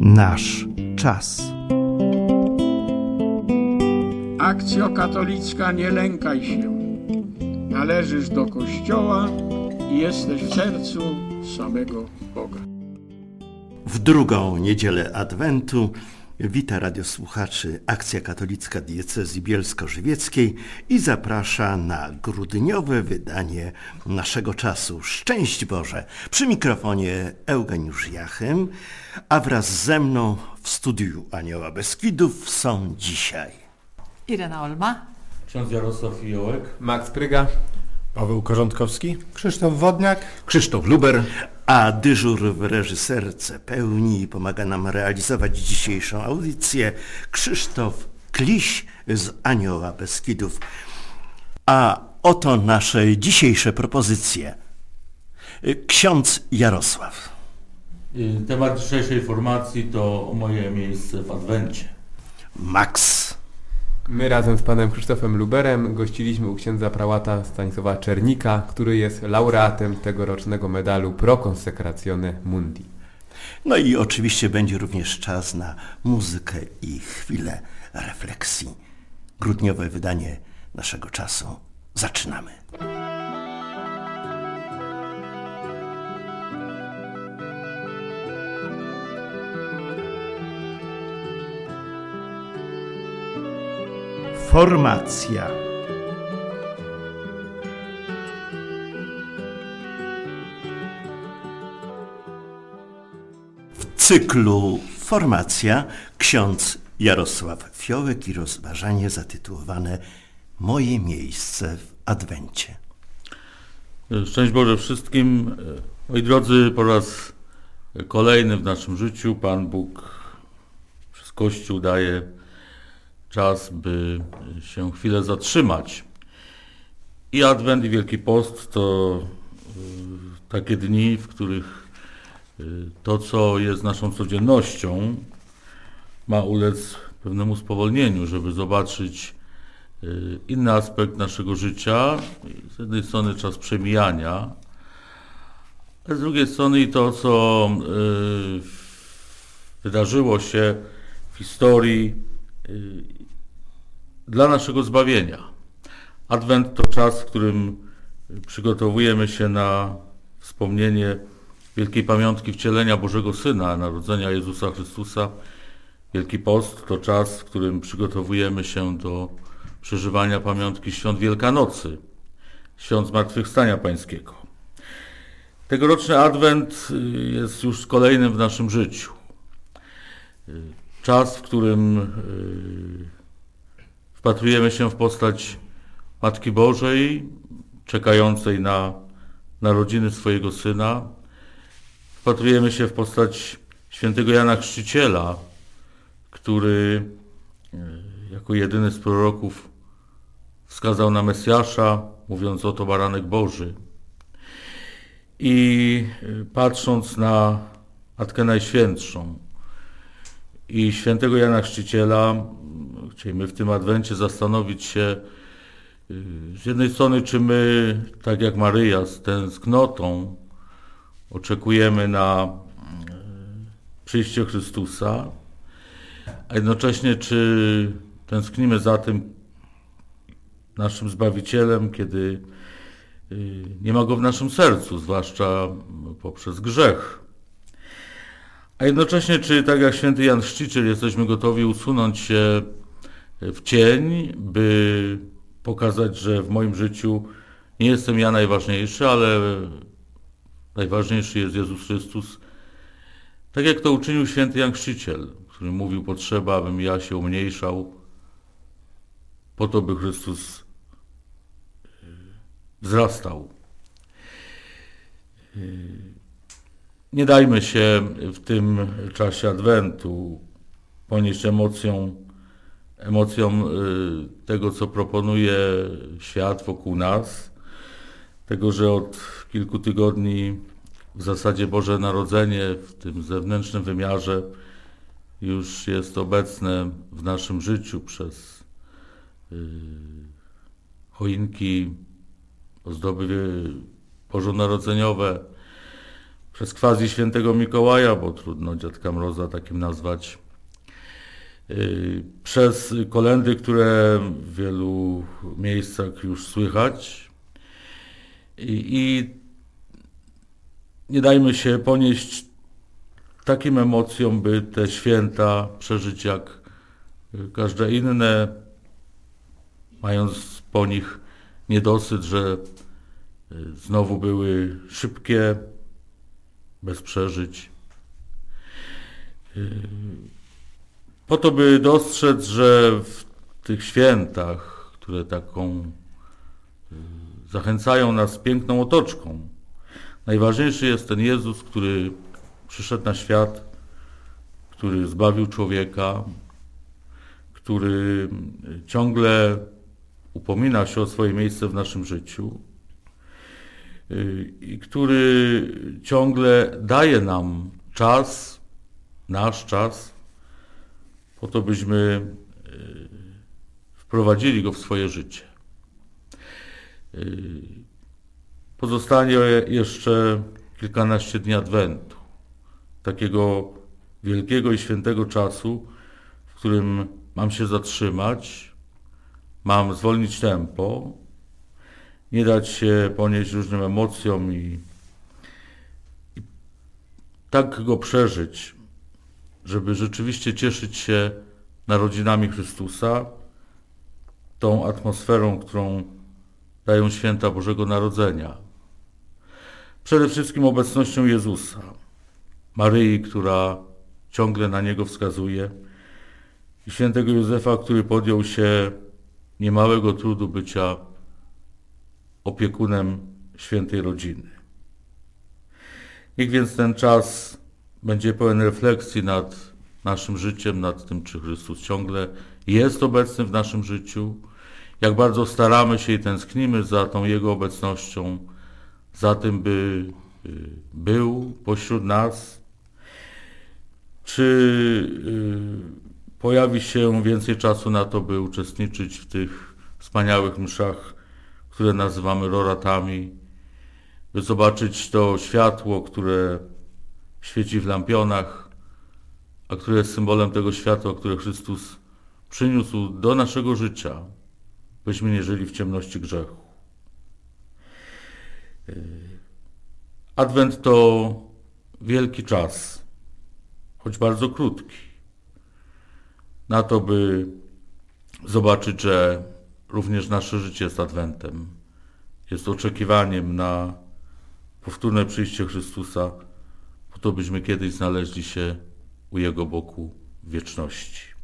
Nasz czas. Akcjo katolicka, nie lękaj się. Należysz do Kościoła i jesteś w sercu samego Boga. W drugą niedzielę Adwentu wita radiosłuchaczy Akcja Katolicka Diecezji Bielsko-Żywieckiej i zaprasza na grudniowe wydanie Naszego czasu. Szczęść Boże! Przy mikrofonie Eugeniusz Jachym, a wraz ze mną w studiu Anioła Beskidów są dzisiaj Irena Olma, ksiądz Jarosław Fiołek, Max Pryga, Paweł Korzątkowski, Krzysztof Wodniak, Krzysztof Luber, a dyżur w reżyserce pełni i pomaga nam realizować dzisiejszą audycję Krzysztof Kliś z Anioła Beskidów. A oto nasze dzisiejsze propozycje. Ksiądz Jarosław. Temat dzisiejszej formacji to moje miejsce w Adwencie. Max. My razem z panem Krzysztofem Luberem gościliśmy u księdza prałata Stanisława Czernika, który jest laureatem tegorocznego medalu Pro Consecratione Mundi. No i oczywiście będzie również czas na muzykę i chwilę refleksji. Grudniowe wydanie Naszego czasu. Zaczynamy. Formacja. W cyklu Formacja ksiądz Jarosław Fiołek i rozważanie zatytułowane Moje miejsce w Adwencie. Szczęść Boże wszystkim. Moi drodzy, po raz kolejny w naszym życiu Pan Bóg przez Kościół daje czas, by się chwilę zatrzymać. I Adwent, i Wielki Post to takie dni, w których to, co jest naszą codziennością, ma ulec pewnemu spowolnieniu, żeby zobaczyć inny aspekt naszego życia. Z jednej strony czas przemijania, a z drugiej strony i to, co wydarzyło się w historii dla naszego zbawienia. Adwent to czas, w którym przygotowujemy się na wspomnienie wielkiej pamiątki wcielenia Bożego Syna, narodzenia Jezusa Chrystusa. Wielki Post to czas, w którym przygotowujemy się do przeżywania pamiątki świąt Wielkanocy, świąt Zmartwychwstania Pańskiego. Tegoroczny Adwent jest już kolejnym w naszym życiu. Czas, w którym wpatrujemy się w postać Matki Bożej, czekającej na narodziny swojego Syna. Wpatrujemy się w postać świętego Jana Chrzciciela, który jako jedyny z proroków wskazał na Mesjasza, mówiąc oto baranek Boży. I patrząc na Matkę Najświętszą i świętego Jana Chrzciciela, chcielibyśmy w tym Adwencie zastanowić się z jednej strony, czy my, tak jak Maryja, z tęsknotą oczekujemy na przyjście Chrystusa, a jednocześnie czy tęsknimy za tym naszym Zbawicielem, kiedy nie ma Go w naszym sercu, zwłaszcza poprzez grzech. A jednocześnie czy, tak jak święty Jan Chrzciciel, jesteśmy gotowi usunąć się w cień, by pokazać, że w moim życiu nie jestem ja najważniejszy, ale najważniejszy jest Jezus Chrystus. Tak jak to uczynił święty Jan Chrzciciel, który mówił, potrzeba, abym ja się umniejszał, po to, by Chrystus wzrastał. Nie dajmy się w tym czasie Adwentu ponieść emocjom tego, co proponuje świat wokół nas, tego, że od kilku tygodni w zasadzie Boże Narodzenie w tym zewnętrznym wymiarze już jest obecne w naszym życiu przez choinki, ozdoby bożonarodzeniowe, przez quasi świętego Mikołaja, bo trudno Dziadka Mroza takim nazwać, przez kolędy, które w wielu miejscach już słychać. I nie dajmy się ponieść takim emocjom, by te święta przeżyć jak każde inne, mając po nich niedosyt, że znowu były szybkie, bez przeżyć. Po to, by dostrzec, że w tych świętach, które taką zachęcają nas piękną otoczką, najważniejszy jest ten Jezus, który przyszedł na świat, który zbawił człowieka, który ciągle upomina się o swoje miejsce w naszym życiu i który ciągle daje nam czas, nasz czas, po to, byśmy wprowadzili go w swoje życie. Pozostanie jeszcze kilkanaście dni Adwentu, takiego wielkiego i świętego czasu, w którym mam się zatrzymać, mam zwolnić tempo, nie dać się ponieść różnym emocjom i tak go przeżyć, żeby rzeczywiście cieszyć się narodzinami Chrystusa, tą atmosferą, którą dają święta Bożego Narodzenia. Przede wszystkim obecnością Jezusa, Maryi, która ciągle na Niego wskazuje, i świętego Józefa, który podjął się niemałego trudu bycia opiekunem świętej rodziny. Niech więc ten czas będzie pełen refleksji nad naszym życiem, nad tym, czy Chrystus ciągle jest obecny w naszym życiu, jak bardzo staramy się i tęsknimy za tą Jego obecnością, za tym, by był pośród nas, czy pojawi się więcej czasu na to, by uczestniczyć w tych wspaniałych mszach, które nazywamy roratami, by zobaczyć to światło, które świeci w lampionach, a które jest symbolem tego światła, które Chrystus przyniósł do naszego życia, byśmy nie żyli w ciemności grzechu. Adwent to wielki czas, choć bardzo krótki, na to, by zobaczyć, że również nasze życie jest Adwentem, jest oczekiwaniem na powtórne przyjście Chrystusa, po to, byśmy kiedyś znaleźli się u Jego boku w wieczności.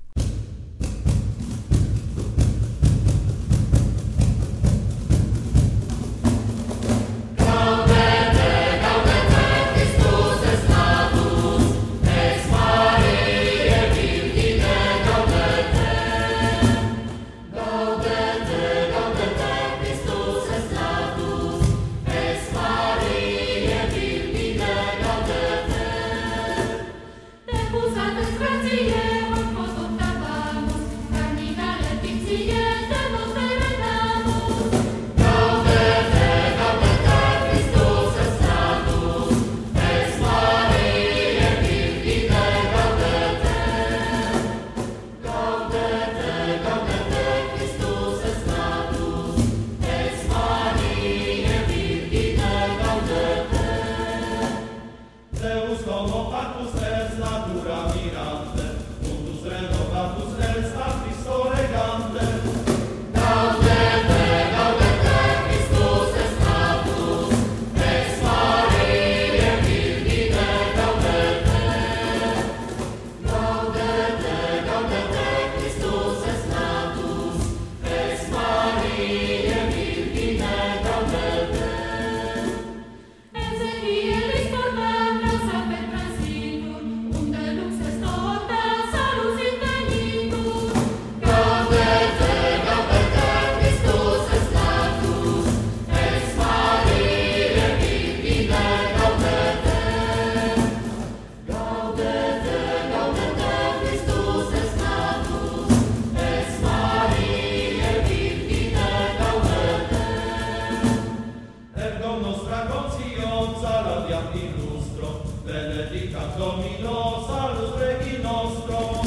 benedicta Domino, salus Regi nostro.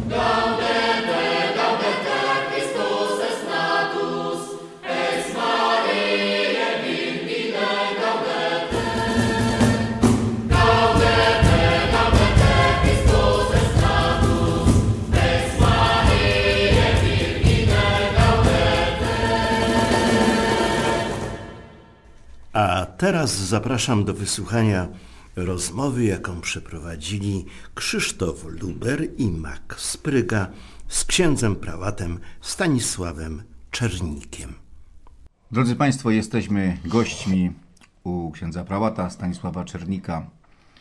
A teraz zapraszam do wysłuchania rozmowy, jaką przeprowadzili Krzysztof Luber i Mak Spryga z księdzem prałatem Stanisławem Czernikiem. Drodzy Państwo, jesteśmy gośćmi u księdza prałata Stanisława Czernika.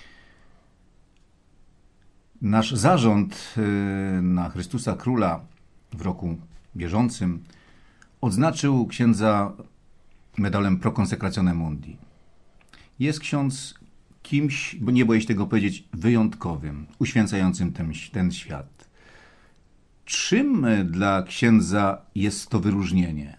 Nasz zarząd na Chrystusa Króla w roku bieżącym odznaczył księdza medalem Pro Consecratione Mundi. Jest ksiądz kimś, bo nie boję się tego powiedzieć, wyjątkowym, uświęcającym ten świat. Czym dla księdza jest to wyróżnienie?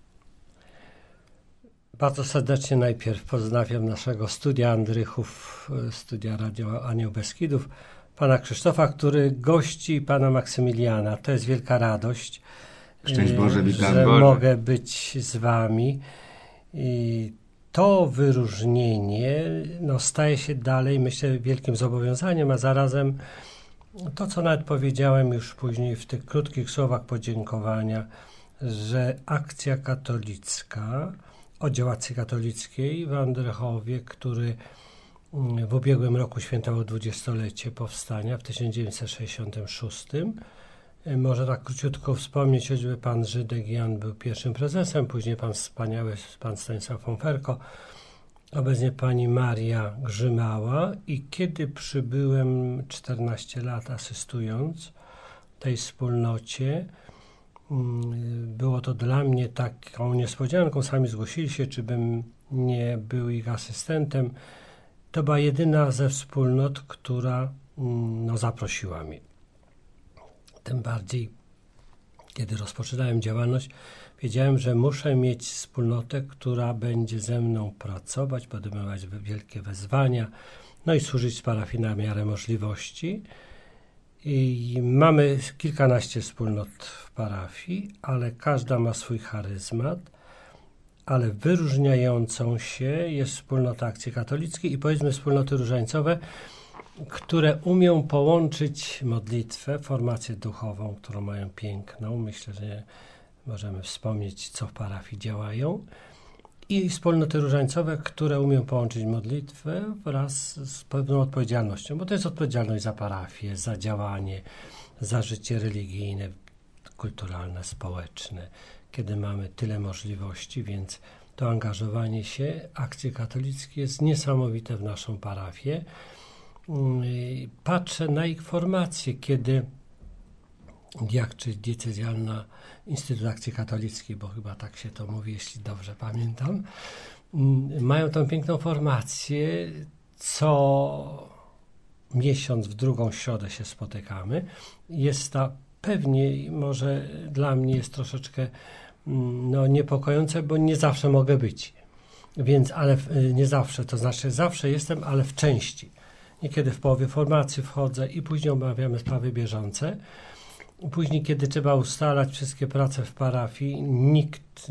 Bardzo serdecznie najpierw pozdrawiam naszego studia Andrychów, studia Radio Anioł Beskidów, pana Krzysztofa, który gości pana Maksymiliana. To jest wielka radość, Szczęść Boże, witam. że Boże. mogę być z wami. I to wyróżnienie staje się dalej, myślę, wielkim zobowiązaniem, a zarazem to, co nawet powiedziałem już później w tych krótkich słowach podziękowania, że akcja katolicka, oddział akcji katolickiej w Andrychowie, który w ubiegłym roku świętował 20-lecie powstania w 1966. Może tak króciutko wspomnieć, choćby pan Żydek Jan był pierwszym prezesem, później wspaniały pan Stanisław Fonferko, obecnie pani Maria Grzymała i kiedy przybyłem 14 lat asystując tej wspólnocie, było to dla mnie taką niespodzianką, sami zgłosili się, czy bym nie był ich asystentem. To była jedyna ze wspólnot, która zaprosiła mnie. Tym bardziej, kiedy rozpoczynałem działalność, wiedziałem, że muszę mieć wspólnotę, która będzie ze mną pracować, podejmować wielkie wezwania, i służyć z parafii na miarę możliwości. I mamy kilkanaście wspólnot w parafii, ale każda ma swój charyzmat, ale wyróżniającą się jest wspólnota Akcji Katolickiej i powiedzmy wspólnoty różańcowe, które umią połączyć modlitwę, formację duchową, którą mają piękną. Myślę, że możemy wspomnieć, co w parafii działają. I wspólnoty różańcowe, które umieją połączyć modlitwę wraz z pewną odpowiedzialnością, bo to jest odpowiedzialność za parafię, za działanie, za życie religijne, kulturalne, społeczne. Kiedy mamy tyle możliwości, więc to angażowanie się Akcji Katolickiej jest niesamowite w naszą parafię. Patrzę na ich formację, kiedy diak czy diecezjalna Instytut Akcji Katolickiej, bo chyba tak się to mówi, jeśli dobrze pamiętam, mają tą piękną formację, co miesiąc w drugą środę się spotykamy. Jest ta pewnie, może dla mnie jest troszeczkę niepokojące, bo nie zawsze mogę być. Więc, ale nie zawsze, to znaczy zawsze jestem, ale w części. Niekiedy w połowie formacji wchodzę i później omawiamy sprawy bieżące. Później, kiedy trzeba ustalać wszystkie prace w parafii, nikt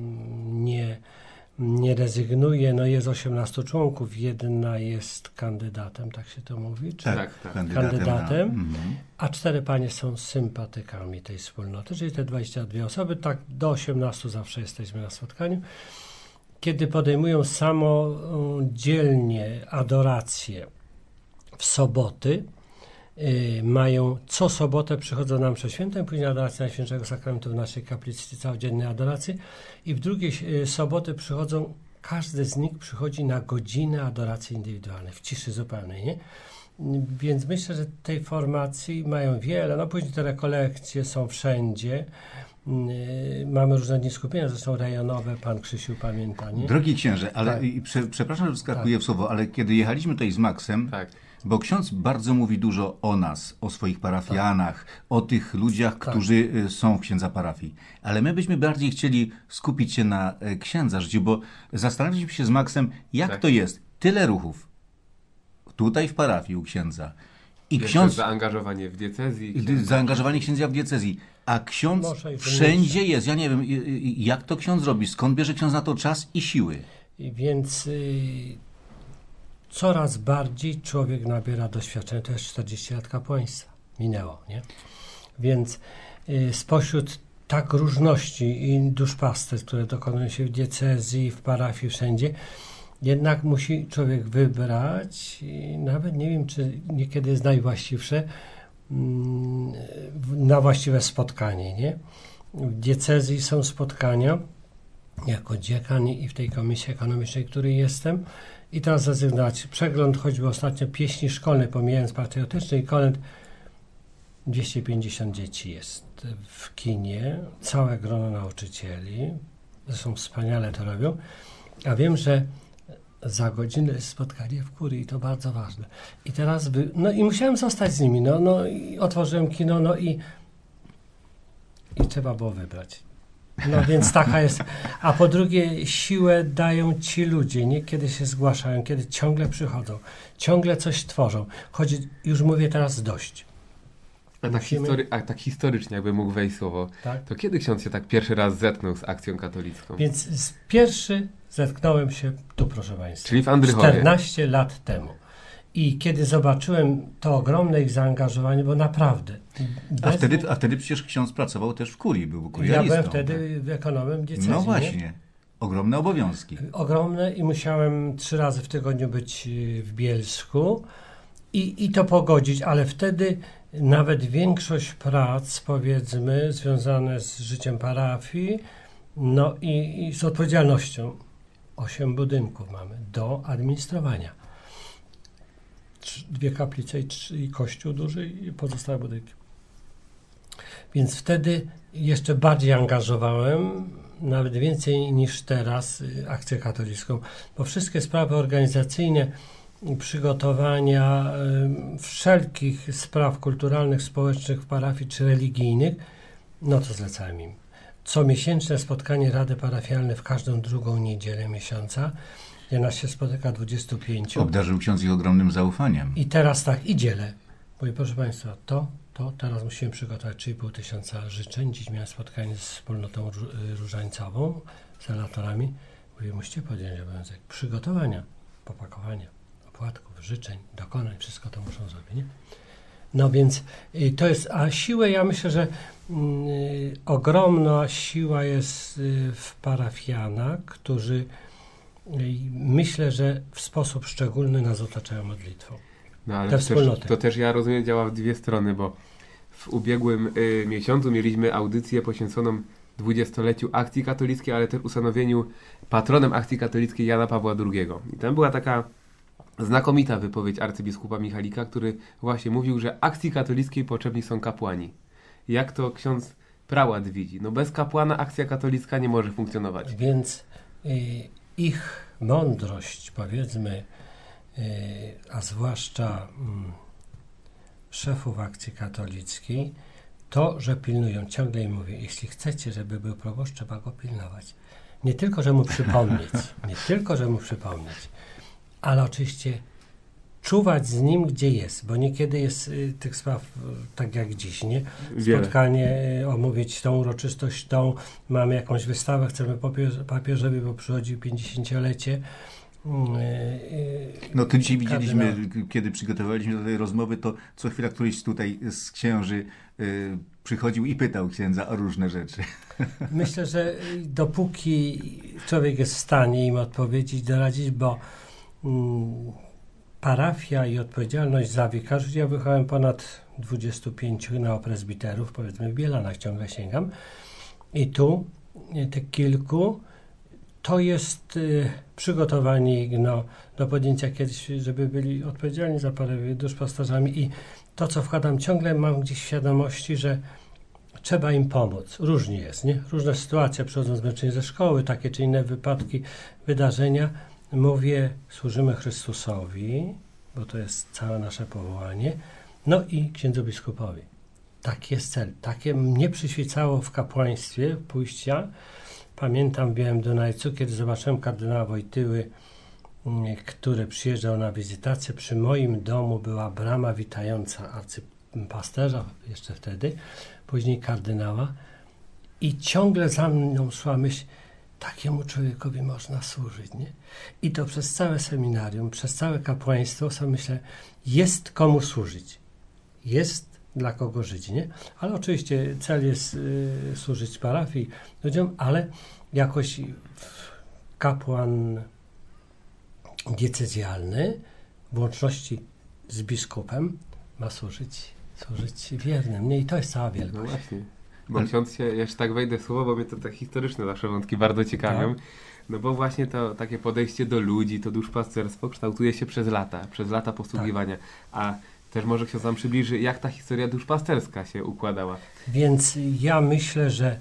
nie rezygnuje. Jest 18 członków, jedna jest kandydatem, tak się to mówi? Czy Tak. Kandydatem, a 4 panie są sympatykami tej wspólnoty, czyli te 22 osoby, tak do 18 zawsze jesteśmy na spotkaniu. Kiedy podejmują samodzielnie adorację w soboty, mają co sobotę, przychodzą na mszę świętą, później adoracja Najświętszego Sakramentu w naszej kaplicy, całodziennej adoracji i w drugiej soboty przychodzą, każdy z nich przychodzi na godzinę adoracji indywidualnej, w ciszy zupełnej, nie? Więc myślę, że tej formacji mają wiele, później te rekolekcje są wszędzie, mamy różne dni skupienia, zresztą rejonowe, pan Krzysiu pamięta, nie? Drogi księże, ale przepraszam, że wskakuję w słowo, ale kiedy jechaliśmy tutaj z Maksem, bo ksiądz bardzo mówi dużo o nas, o swoich parafianach, o tych ludziach, którzy są w księdza parafii. Ale my byśmy bardziej chcieli skupić się na księdza życiu, bo zastanawialiśmy się z Maksem, jak to jest. Tyle ruchów tutaj w parafii u księdza. I ksiądz... zaangażowanie w diecezji. Zaangażowanie księdza w diecezji. A ksiądz wszędzie jest. Ja nie wiem, jak to ksiądz robi, skąd bierze ksiądz na to czas i siły. Więc coraz bardziej człowiek nabiera doświadczenia. To jest 40 lat kapłaństwa. Minęło, nie? Więc spośród tak różności i duszpasterstw, które dokonują się w diecezji, w parafii, wszędzie, jednak musi człowiek wybrać, i nawet nie wiem, czy niekiedy jest najwłaściwsze, na właściwe spotkanie, nie? W diecezji są spotkania, jako dziekan i w tej komisji ekonomicznej, której jestem, i teraz zrezygnować. Przegląd choćby ostatnio pieśni szkolnej, pomijając patriotyczny i kolęd, 250 dzieci jest w kinie, całe grono nauczycieli, zresztą wspaniale to robią, a wiem, że za godzinę jest spotkanie w kurii i to bardzo ważne. I teraz i musiałem zostać z nimi, i otworzyłem kino, i trzeba było wybrać. Więc taka jest. A po drugie, siłę dają ci ludzie, nie? Kiedy się zgłaszają, kiedy ciągle przychodzą, ciągle coś tworzą. Już mówię teraz dość. A tak historycznie, jakby mógł wejść słowo, tak? To kiedy ksiądz się tak pierwszy raz zetknął z akcją katolicką? Więc pierwszy zetknąłem się tu, proszę Państwa. Czyli w Andrychowie. 14 lat temu. I kiedy zobaczyłem to ogromne ich zaangażowanie, bo naprawdę... A wtedy przecież ksiądz pracował też w kurii, był kurialistą. Ja byłem wtedy ekonomem diecezji. No właśnie. Nie? Ogromne obowiązki. Ogromne i musiałem 3 razy w tygodniu być w Bielsku i to pogodzić, ale wtedy nawet większość prac, powiedzmy, związane z życiem parafii, i z odpowiedzialnością. 8 budynków mamy do administrowania. 2 kaplice i kościół duży i pozostałe budynki. Więc wtedy jeszcze bardziej angażowałem, nawet więcej niż teraz, akcję katolicką, bo wszystkie sprawy organizacyjne, przygotowania wszelkich spraw kulturalnych, społecznych w parafii czy religijnych, to zlecałem im. Comiesięczne spotkanie Rady Parafialnej w każdą drugą niedzielę miesiąca, gdzie nas się spotyka 25. Obdarzył ksiądz ich ogromnym zaufaniem. I teraz tak, i dzielę. Mówię, proszę Państwa, teraz musimy przygotować 3,5 życzeń. Dziś miałem spotkanie z wspólnotą różańcową, z senatorami. Mówię, musicie podjąć obowiązek przygotowania, popakowania, opłatków, życzeń, dokonań, wszystko to muszą zrobić, nie? Więc to jest, a siłę, ja myślę, że ogromna siła jest w parafianach, którzy myślę, że w sposób szczególny nas otaczają modlitwą. Ale to też ja rozumiem, działa w dwie strony, bo w ubiegłym miesiącu mieliśmy audycję poświęconą 20-leciu akcji katolickiej, ale też ustanowieniu patronem akcji katolickiej Jana Pawła II. I tam była taka znakomita wypowiedź arcybiskupa Michalika, który właśnie mówił, że akcji katolickiej potrzebni są kapłani. Jak to ksiądz prałat widzi? Bez kapłana akcja katolicka nie może funkcjonować. Więc ich mądrość, powiedzmy, a zwłaszcza szefów akcji katolickiej, to, że pilnują, ciągle im mówię, jeśli chcecie, żeby był proboszcz, trzeba go pilnować. Nie tylko, że mu przypomnieć, ale oczywiście czuwać z nim, gdzie jest, bo niekiedy jest tych spraw, tak jak dziś, nie? Spotkanie, omówić tą uroczystość, mamy jakąś wystawę, chcemy papieżowi, bo przychodzi 50-lecie. To dzisiaj widzieliśmy, kiedy przygotowaliśmy do tej rozmowy, to co chwila któryś tutaj z księży przychodził i pytał księdza o różne rzeczy. Myślę, że dopóki człowiek jest w stanie im odpowiedzieć, doradzić, bo parafia i odpowiedzialność za wiekarzy, ja wychowałem ponad 25 neopresbiterów, powiedzmy w Bielanach ciągle sięgam, i tu te kilku, to jest przygotowanie ich do podjęcia kiedyś, żeby byli odpowiedzialni za parafię, duszpasterzami, i to, co wkładam, ciągle mam gdzieś w świadomości, że trzeba im pomóc. Różnie jest, nie? Różne sytuacje, przychodzą zmęczeni ze szkoły, takie czy inne wypadki, wydarzenia. Mówię, służymy Chrystusowi, bo to jest całe nasze powołanie, i księdzu biskupowi. Taki jest cel. Takie mnie przyświecało w kapłaństwie pójścia. Pamiętam w Białym Dunajcu, kiedy zobaczyłem kardynała Wojtyły który przyjeżdżał na wizytację, przy moim domu była brama witająca arcypasterza, jeszcze wtedy, później kardynała, i ciągle za mną szła myśl, takiemu człowiekowi można służyć, nie? I to przez całe seminarium, przez całe kapłaństwo sobie myślę, jest komu służyć, jest dla kogo żyć, nie? Ale oczywiście cel jest służyć parafii ludziom, ale jakoś kapłan diecezjalny w łączności z biskupem ma służyć wiernym, nie? I to jest cała wielkość. No właśnie. Bo ksiądz się, jeszcze tak wejdę w słowo, bo mnie to tak historyczne zawsze wątki bardzo ciekawią. Tak. No bo właśnie to takie podejście do ludzi, to duszpasterstwo kształtuje się przez lata posługiwania. Tak. A też może ksiądz nam przybliży, jak ta historia duszpasterska się układała. Więc ja myślę, że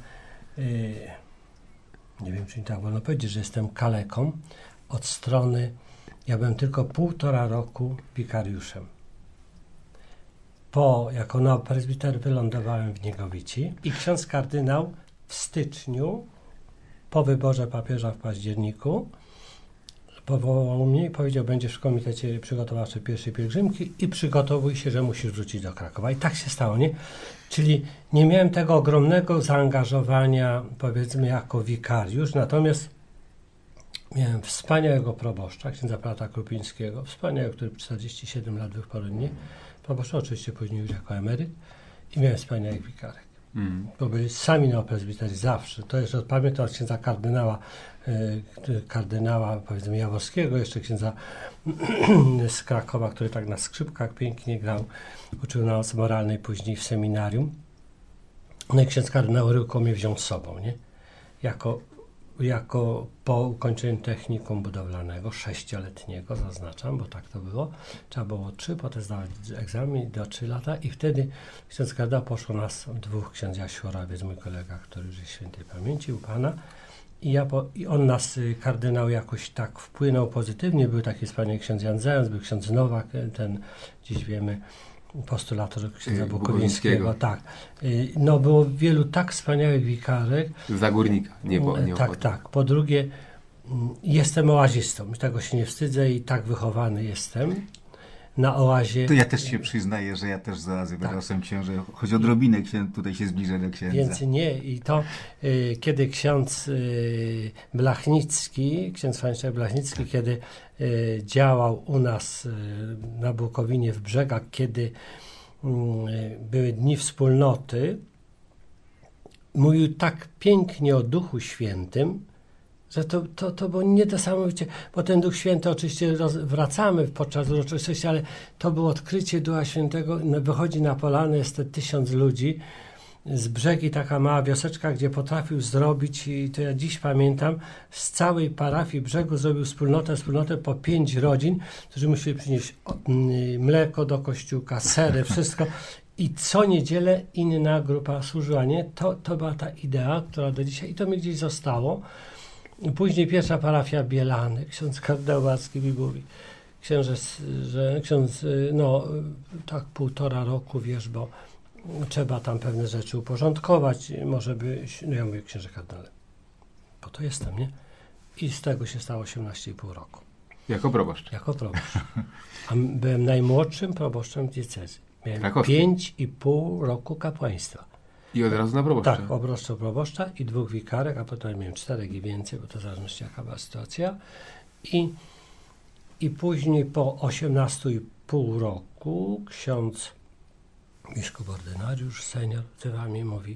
nie wiem, czy mi tak wolno powiedzieć, że jestem kaleką od strony, ja byłem tylko 1,5 roku wikariuszem. Jako neopresbiter wylądowałem w Niegowici i ksiądz kardynał w styczniu, po wyborze papieża w październiku, powołał mnie i powiedział, będziesz w komitecie przygotowawczym pierwszej pielgrzymki i przygotowuj się, że musisz wrócić do Krakowa. I tak się stało, nie? Czyli nie miałem tego ogromnego zaangażowania, powiedzmy, jako wikariusz, natomiast miałem wspaniałego proboszcza, księdza Prata Krupińskiego, wspaniałego, który 47 lat był w Polonii, proboszcza oczywiście później już jako emeryt, i miałem wspaniałych wikarek. Bo byli sami neopresbiterzy zawsze. To jeszcze pamiętam od księdza kardynała powiedzmy Jaworskiego, jeszcze księdza z Krakowa, który tak na skrzypkach pięknie grał, uczył nas moralnej później w seminarium. No i ksiądz kardynał Ryłko mnie wziął z sobą, nie? Jako po ukończeniu technikum budowlanego, 6-letniego, zaznaczam, bo tak to było. Trzeba było 3, potem zdawać egzamin do 3 lata i wtedy ksiądz kardynał poszło nas 2, ksiądz Jasiu Orawiec, mój kolega, który już jest świętej pamięci u Pana. I on nas, kardynał, jakoś tak wpłynął pozytywnie. Był taki wspaniały ksiądz Jan Zając, był ksiądz Nowak, ten dziś wiemy, postulator księdza Bukowińskiego. Tak. No było wielu tak wspaniałych wikarek. Za górnika, nie Tak. Po drugie, jestem oazistą. Tego się nie wstydzę i tak wychowany jestem. Na oazie. To ja też się przyznaję, że ja też z oazy wyrosłem księże, choć odrobinę tutaj się zbliżę do księdza. Więc nie. I to kiedy ksiądz Blachnicki, ksiądz Franciszek Blachnicki, kiedy działał u nas na Bukowinie w Brzegach, kiedy były dni wspólnoty, mówił tak pięknie o Duchu Świętym, że to było niesamowicie, bo ten Duch Święty oczywiście wracamy podczas uroczystości, ale to było odkrycie Ducha Świętego. Wychodzi na polanę, jest te 1000 ludzi, z Brzegi taka mała wioseczka, gdzie potrafił zrobić, i to ja dziś pamiętam, z całej parafii Brzegu zrobił wspólnotę po 5 rodzin, którzy musieli przynieść mleko do kościółka, sery, wszystko. I co niedzielę inna grupa służyła, nie? To była ta idea, która do dzisiaj, i to mi gdzieś zostało. Później pierwsza parafia Bielany, ksiądz kardynał Wacki mi mówi, ksiądz, tak 1,5 roku, wiesz, bo trzeba tam pewne rzeczy uporządkować, może by, no ja mówię, księże kardynale, bo to jestem, nie? I z tego się stało 18,5 roku. Jako proboszcz? Jako proboszcz. A byłem najmłodszym proboszczem diecezji. Miałem 5,5 roku kapłaństwa. I od razu na proboszcza? Tak, obroszczo proboszcza i 2 wikarek, a potem miałem 4 i więcej, bo to w zależności jaka była sytuacja. I później po 18,5 roku ksiądz biskup ordynariusz, senior, wzywa mnie i mówi,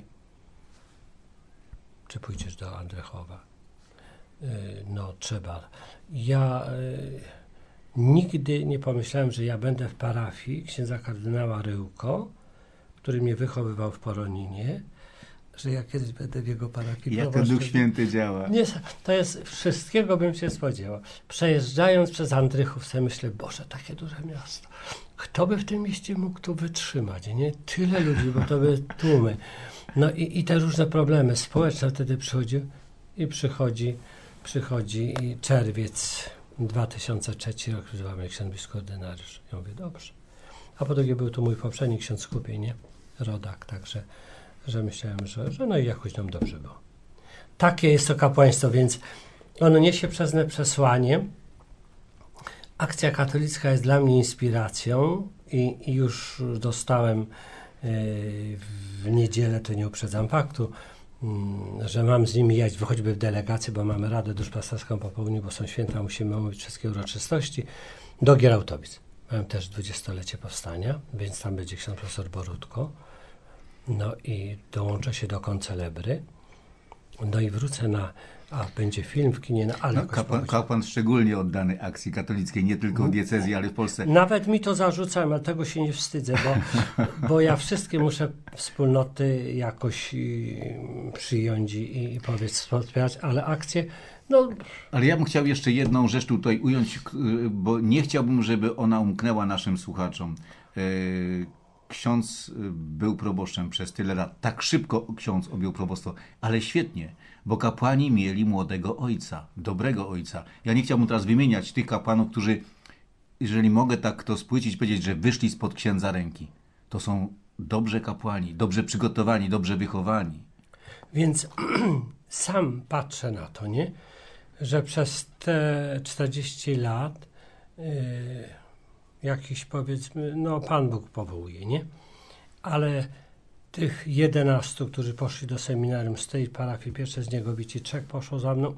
czy pójdziesz do Andrychowa? No trzeba. Ja nigdy nie pomyślałem, że ja będę w parafii księdza kardynała Ryłko, który mnie wychowywał w Poroninie, że ja kiedyś będę w jego parafii. Jak ten Duch Święty działa. Nie, to jest, wszystkiego bym się spodziewał. Przejeżdżając przez Andrychów sobie myślę, Boże, takie duże miasto. Kto by w tym mieście mógł tu wytrzymać? Nie? Tyle ludzi, bo to by tłumy. No i te różne problemy społeczne wtedy przychodzi i czerwiec 2003 rok, wzywamy mnie ksiądz biskup ordynariusz. Ja mówię, dobrze. A po drugie był tu mój poprzedni ksiądz Skupień, nie? Rodak, także że myślałem, że no i jakoś nam dobrze było. Takie jest to kapłaństwo, więc ono niesie przesłanie, Akcja katolicka jest dla mnie inspiracją i już dostałem w niedzielę, to nie uprzedzam faktu, że mam z nimi jechać choćby w delegację, bo mamy Radę Duszpasterską po południu, bo są święta, musimy omówić wszystkie uroczystości, do Gierałtowic. Mam też 20-lecie powstania, więc tam będzie ksiądz profesor Borutko. No i dołączę się do koncelebry. No i wrócę będzie film w kinie, ale kapłan szczególnie oddany akcji katolickiej, nie tylko w diecezji, ale w Polsce. Nawet mi to zarzucają, ale tego się nie wstydzę, bo ja wszystkie muszę wspólnoty jakoś przyjąć i wspierać, ale akcje, Ale ja bym chciał jeszcze jedną rzecz tutaj ująć, bo nie chciałbym, żeby ona umknęła naszym słuchaczom. Ksiądz był proboszczem przez tyle lat. Tak szybko ksiądz objął probostwo, ale świetnie, bo kapłani mieli młodego ojca, dobrego ojca. Ja nie chciałbym teraz wymieniać tych kapłanów, którzy, jeżeli mogę tak to spłycić, powiedzieć, że wyszli spod księdza ręki. To są dobrze kapłani, dobrze przygotowani, dobrze wychowani. Więc sam patrzę na to, nie? Że przez te 40 lat jakiś, powiedzmy, Pan Bóg powołuje, nie? Ale tych 11, którzy poszli do seminarium z tej parafii, pierwsze z Niegowici, 3 poszło za mną,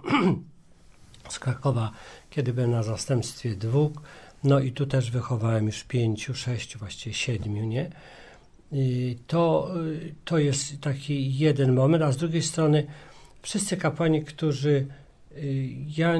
z Krakowa, kiedy byłem na zastępstwie 2, i tu też wychowałem już 5, 6, właściwie 7, nie? I to jest taki jeden moment, a z drugiej strony wszyscy kapłani, którzy ja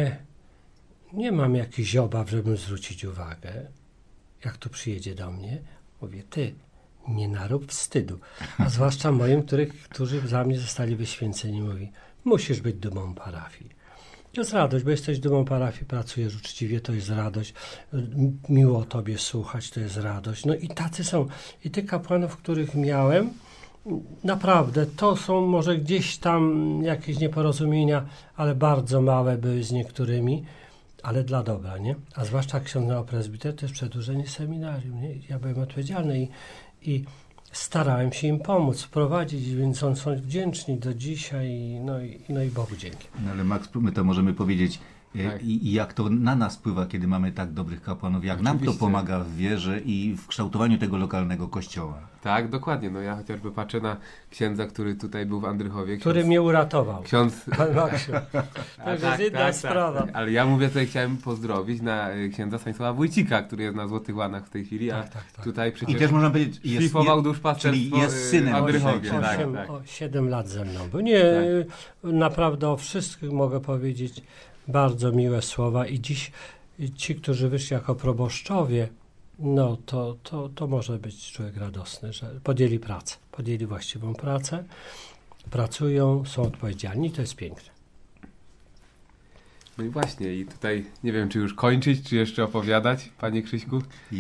nie mam jakichś obaw, żebym zwrócić uwagę, jak tu przyjedzie do mnie, mówię, ty, nie narób wstydu, a zwłaszcza moim, którzy za mnie zostali wyświęceni, mówi, musisz być dumą parafii. To jest radość, bo jesteś dumą parafii, pracujesz uczciwie, to jest radość, miło o tobie słuchać, to jest radość. I tacy są. I tych kapłanów, których miałem, naprawdę, to są może gdzieś tam jakieś nieporozumienia, ale bardzo małe były z niektórymi, ale dla dobra, nie? A zwłaszcza ksiądz neopresbiter to jest przedłużenie seminarium, nie? Ja byłem odpowiedzialny i starałem się im pomóc, wprowadzić, więc oni są wdzięczni do dzisiaj, i Bogu dzięki. Ale Max, my to możemy powiedzieć, i jak to na nas wpływa, kiedy mamy tak dobrych kapłanów, jak oczywiście nam to pomaga w wierze i w kształtowaniu tego lokalnego kościoła. Tak, dokładnie. Ja chociażby patrzę na księdza, który tutaj był w Andrychowie. Który mnie uratował. Pan Maksiu. To jest inna sprawa. Tak. Ale ja tutaj chciałem pozdrowić na księdza Stanisława Wójcika, który jest na Złotych Łanach w tej chwili, tutaj przecież i też można powiedzieć, szlifował duszpasterstwo, czyli jest synem w Andrychowie. 7 lat ze mną. Bo naprawdę o wszystkich mogę powiedzieć bardzo miłe słowa i dziś ci, którzy wyszli jako proboszczowie, to może być człowiek radosny, że podjęli właściwą pracę, pracują, są odpowiedzialni, to jest piękne. No i właśnie, i tutaj nie wiem, czy już kończyć, czy jeszcze opowiadać, panie Krzyśku?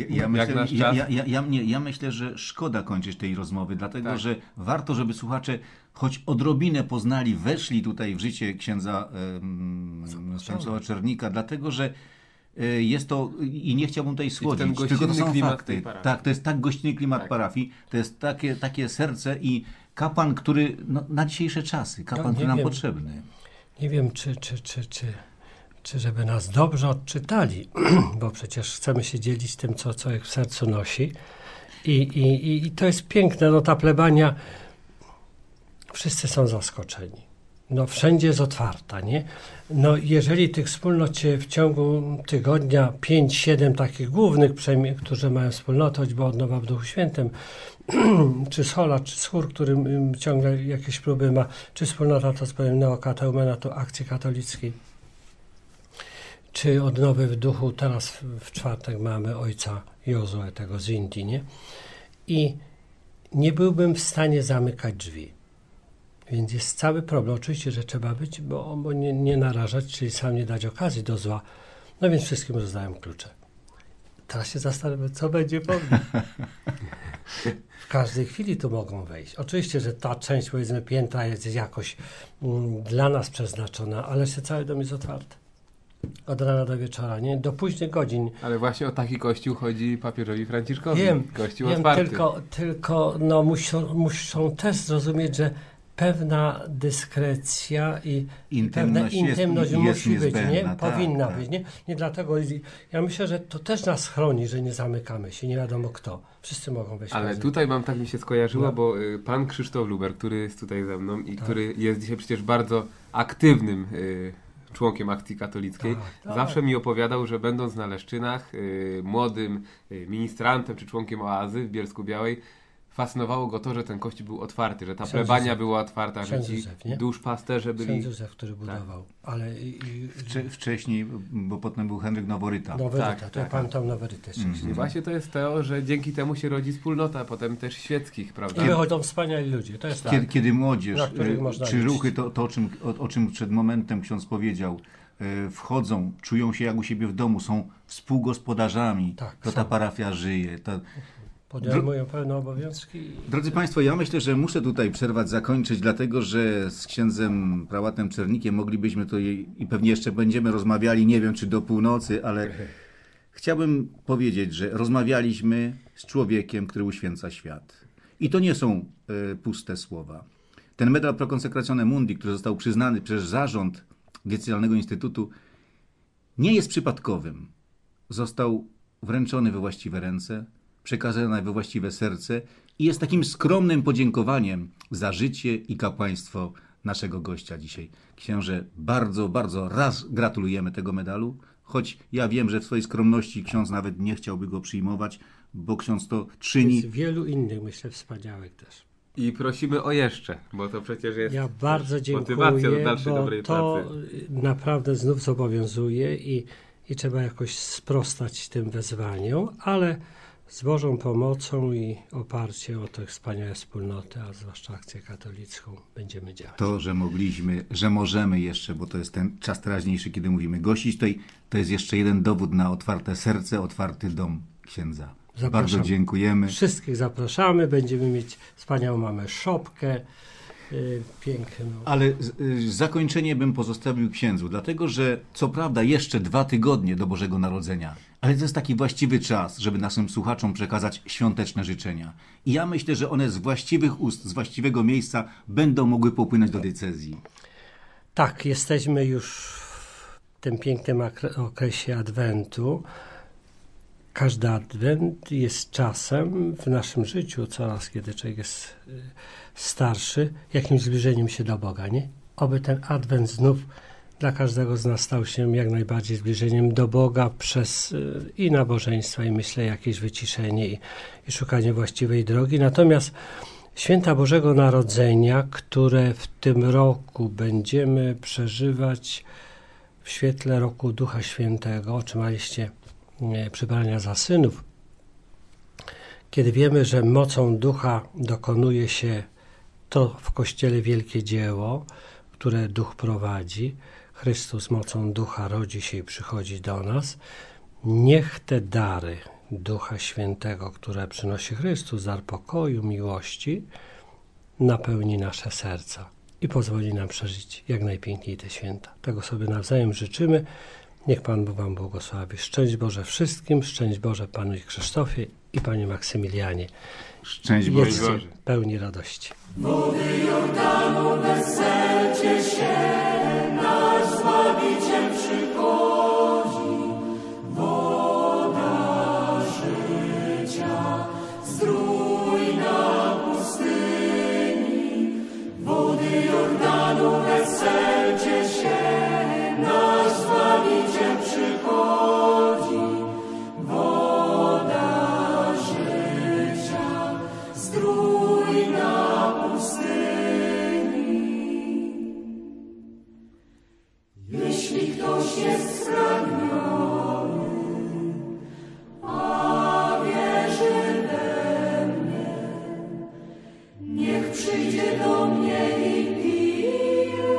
Ja myślę, że szkoda kończyć tej rozmowy, dlatego że warto, żeby słuchacze choć odrobinę poznali, weszli tutaj w życie księdza Stanisława Czernika, dlatego że jest to, i nie chciałbym tutaj słodzić, tylko to są fakty. Tak, to jest tak gościnny klimat parafii, to jest takie serce i kapłan, który na dzisiejsze czasy, który nam potrzebny. Nie wiem, czy żeby nas dobrze odczytali, bo przecież chcemy się dzielić tym, co człowiek w sercu nosi. I to jest piękne, ta plebania, wszyscy są zaskoczeni. Wszędzie jest otwarta, nie? Jeżeli tych wspólnot się w ciągu tygodnia 5-7 takich głównych, którzy mają wspólnotę, choćby Odnowa w Duchu Świętym, czy Sola, czy Schór, który ciągle jakieś próby ma, czy wspólnota, to powiem, Neokateumena, to akcji katolickiej, czy Odnowy w Duchu, teraz w czwartek mamy ojca Jozue, tego z Indii, nie? I nie byłbym w stanie zamykać drzwi. Więc jest cały problem. Oczywiście, że trzeba być, bo nie narażać, czyli sam nie dać okazji do zła. Więc wszystkim rozdałem klucze. Teraz się zastanawiam, co będzie po mnie. W każdej chwili tu mogą wejść. Oczywiście, że ta część, powiedzmy, piętra jest jakoś dla nas przeznaczona, ale jeszcze cały dom jest otwarty. Od rana do wieczora, nie? Do późnych godzin. Ale właśnie o taki kościół chodzi papieżowi Franciszkowi. Wiem, kościół otwarty. Tylko muszą też zrozumieć, że pewna dyskrecja i pewna intymność musi być, nie? Powinna być, nie? Nie dlatego, ja myślę, że to też nas chroni, że nie zamykamy się, nie wiadomo kto. Wszyscy mogą wejść. Ale tutaj tak mi się skojarzyło, bo pan Krzysztof Luber, który jest tutaj ze mną i który jest dzisiaj przecież bardzo aktywnym członkiem Akcji Katolickiej, zawsze mi opowiadał, że będąc na Leszczynach, młodym ministrantem czy członkiem oazy w Bielsku-Białej, fascynowało go to, że ten kościół był otwarty, że ta plebania była otwarta, że ci duszpasterze byli... Ksiądz Józef, który budował. Ale Wcześniej, bo potem był Henryk Noworyta. To pamiętam Noworytę. I właśnie to jest to, że dzięki temu się rodzi wspólnota, potem też świeckich, prawda? I wychodzą wspaniali ludzie. To jest Kiedy młodzież, czy ruchy, to o czym przed momentem ksiądz powiedział, wchodzą, czują się jak u siebie w domu, są współgospodarzami, to ta parafia żyje. Podejmują pewne obowiązki. Drodzy Państwo, ja myślę, że muszę tutaj przerwać, zakończyć, dlatego że z księdzem prałatem Czernikiem moglibyśmy to i pewnie jeszcze będziemy rozmawiali, nie wiem czy do północy, ale chciałbym powiedzieć, że rozmawialiśmy z człowiekiem, który uświęca świat. I to nie są puste słowa. Ten medal Pro Consecratione Mundi, który został przyznany przez zarząd Diecezjalnego Instytutu, nie jest przypadkowym. Został wręczony we właściwe ręce, przekazane we właściwe serce i jest takim skromnym podziękowaniem za życie i kapłaństwo naszego gościa dzisiaj. Księże, bardzo, bardzo raz gratulujemy tego medalu, choć ja wiem, że w swojej skromności ksiądz nawet nie chciałby go przyjmować, bo ksiądz to czyni. Jest wielu innych, myślę, wspaniałych też. I prosimy o jeszcze, bo to przecież jest bardzo motywacja do dalszej dobrej pracy. To naprawdę znów zobowiązuje i trzeba jakoś sprostać tym wezwaniom, ale z Bożą pomocą i oparcie o tę wspaniałą wspólnotę, a zwłaszcza Akcję Katolicką, będziemy działać. To, że mogliśmy, że możemy jeszcze, bo to jest ten czas teraźniejszy, kiedy mówimy gościć, to jest jeszcze jeden dowód na otwarte serce, otwarty dom księdza. Zapraszam. Bardzo dziękujemy. Wszystkich zapraszamy, będziemy mieć wspaniałą mamy szopkę, piękną. Ale zakończenie bym pozostawił księdzu, dlatego że co prawda jeszcze 2 tygodnie do Bożego Narodzenia, ale to jest taki właściwy czas, żeby naszym słuchaczom przekazać świąteczne życzenia. I ja myślę, że one z właściwych ust, z właściwego miejsca będą mogły popłynąć do diecezji. Tak, jesteśmy już w tym pięknym okresie Adwentu. Każdy Adwent jest czasem w naszym życiu, coraz kiedy człowiek jest starszy, jakimś zbliżeniem się do Boga, nie? Oby ten Adwent znów dla każdego z nas stał się jak najbardziej zbliżeniem do Boga przez i nabożeństwa, i myślę jakieś wyciszenie i szukanie właściwej drogi. Natomiast święta Bożego Narodzenia, które w tym roku będziemy przeżywać w świetle roku Ducha Świętego, otrzymaliście przybrania za synów, kiedy wiemy, że mocą Ducha dokonuje się to w Kościele wielkie dzieło, które Duch prowadzi. Chrystus mocą Ducha rodzi się i przychodzi do nas. Niech te dary Ducha Świętego, które przynosi Chrystus, dar pokoju, miłości, napełni nasze serca i pozwoli nam przeżyć jak najpiękniej te święta. Tego sobie nawzajem życzymy. Niech Pan Bóg wam błogosławi. Szczęść Boże wszystkim, szczęść Boże Panu Krzysztofie i Panie Maksymilianie. Szczęść Boże. Jesteście pełni radości. Wody Jordanu, weselcie się, nasz Zbawiciel przychodzi. Woda życia, zdrój na pustyni. Wody Jordanu, weselcie się, nasz Zbawiciel przychodzi. Woda życia, zdrój na pustyni. Jeśli ktoś jest spragniony, a wierzy we mnie, niech przyjdzie do mnie i pije.